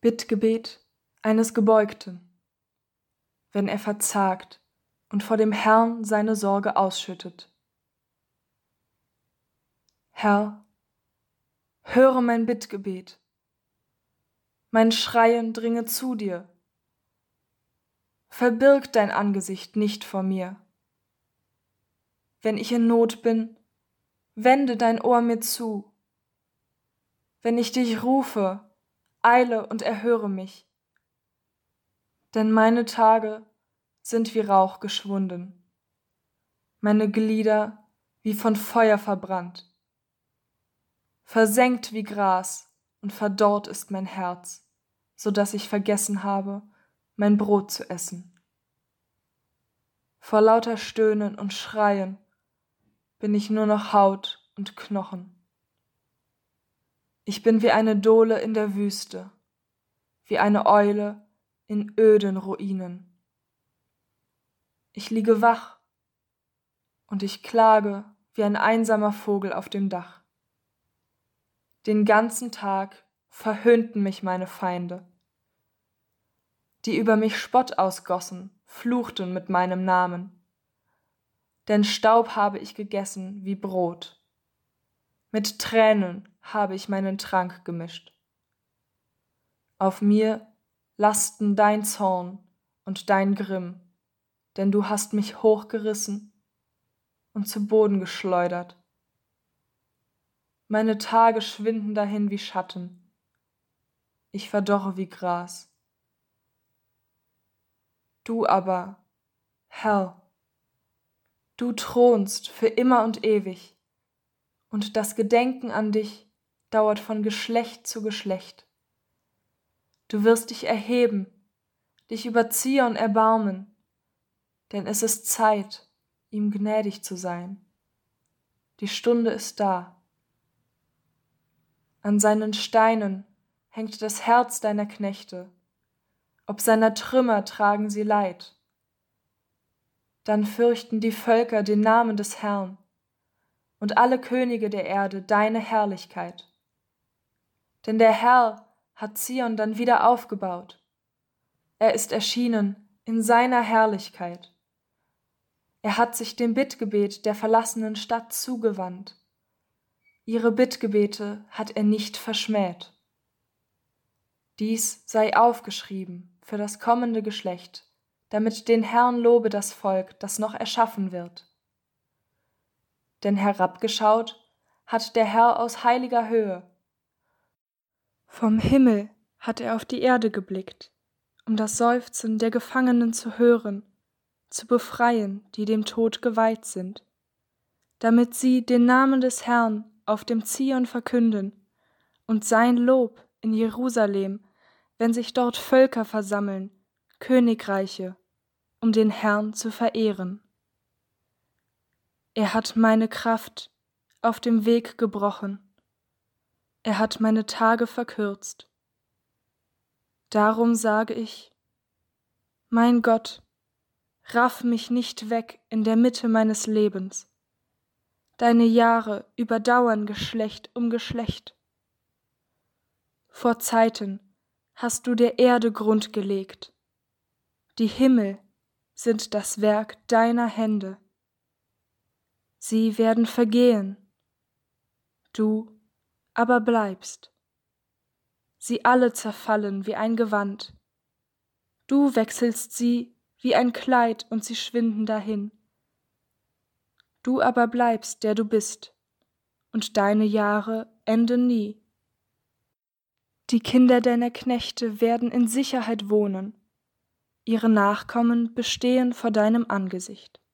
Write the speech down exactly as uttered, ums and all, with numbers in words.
Bittgebet eines Gebeugten, wenn er verzagt und vor dem Herrn seine Sorge ausschüttet. Herr, höre mein Bittgebet, mein Schreien dringe zu dir. Verbirg dein Angesicht nicht vor mir. Wenn ich in Not bin, wende dein Ohr mir zu. Wenn ich dich rufe, eile und erhöre mich. Denn meine Tage sind wie Rauch geschwunden, meine Glieder wie von Feuer verbrannt. Versengt wie Gras und verdorrt ist mein Herz, so dass ich vergessen habe, mein Brot zu essen. Vor lauter Stöhnen und Schreien bin ich nur noch Haut und Knochen. Ich bin wie eine Dohle in der Wüste, wie eine Eule in öden Ruinen. Ich liege wach und ich klage wie ein einsamer Vogel auf dem Dach. Den ganzen Tag verhöhnten mich meine Feinde, die über mich Spott ausgossen, fluchten mit meinem Namen. Denn Staub habe ich gegessen wie Brot. Mit Tränen habe ich meinen Trank gemischt. Auf mir lasten dein Zorn und dein Grimm, denn du hast mich hochgerissen und zu Boden geschleudert. Meine Tage schwinden dahin wie Schatten. Ich verdorre wie Gras. Du aber, Herr, du thronst für immer und ewig, und das Gedenken an dich dauert von Geschlecht zu Geschlecht. Du wirst dich erheben, dich über Zion erbarmen, denn es ist Zeit, ihm gnädig zu sein. Die Stunde ist da. An seinen Steinen hängt das Herz deiner Knechte, ob seiner Trümmer tragen sie Leid. Dann fürchten die Völker den Namen des Herrn und alle Könige der Erde deine Herrlichkeit. Denn der Herr hat Zion dann wieder aufgebaut. Er ist erschienen in seiner Herrlichkeit. Er hat sich dem Bittgebet der verlassenen Stadt zugewandt. Ihre Bittgebete hat er nicht verschmäht. Dies sei aufgeschrieben für das kommende Geschlecht, damit den Herrn lobe das Volk, das noch erschaffen wird. Denn herabgeschaut hat der Herr aus heiliger Höhe. Vom Himmel hat er auf die Erde geblickt, um das Seufzen der Gefangenen zu hören, zu befreien, die dem Tod geweiht sind, damit sie den Namen des Herrn auf dem Zion verkünden und sein Lob in Jerusalem, wenn sich dort Völker versammeln, Königreiche, um den Herrn zu verehren. Er hat meine Kraft auf dem Weg gebrochen, er hat meine Tage verkürzt. Darum sage ich, mein Gott, raff mich nicht weg in der Mitte meines Lebens. Deine Jahre überdauern Geschlecht um Geschlecht. Vor Zeiten hast du der Erde Grund gelegt. Die Himmel sind das Werk deiner Hände. Sie werden vergehen, du aber bleibst. Sie alle zerfallen wie ein Gewand. Du wechselst sie wie ein Kleid und sie schwinden dahin. Du aber bleibst, der du bist, und deine Jahre enden nie. Die Kinder deiner Knechte werden in Sicherheit wohnen, ihre Nachkommen bestehen vor deinem Angesicht.